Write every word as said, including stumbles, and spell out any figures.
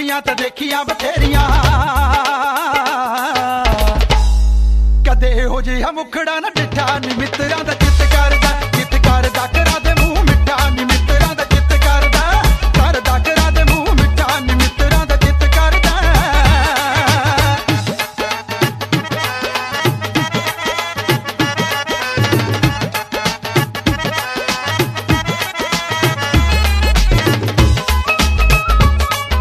ਅੱਖੀਆਂ ਤੇ ਦੇਖੀਆਂ ਬਥੇਰੀਆਂ, ਕਦੇ ਇਹੋ ਜਿਹਾ ਮੁਖੜਾ ਨਾ ਡਿੱਠਾ ਨੀ ਮਿੱਤਰਾਂ ਦਾ ਚਿੱਤ ਕਰ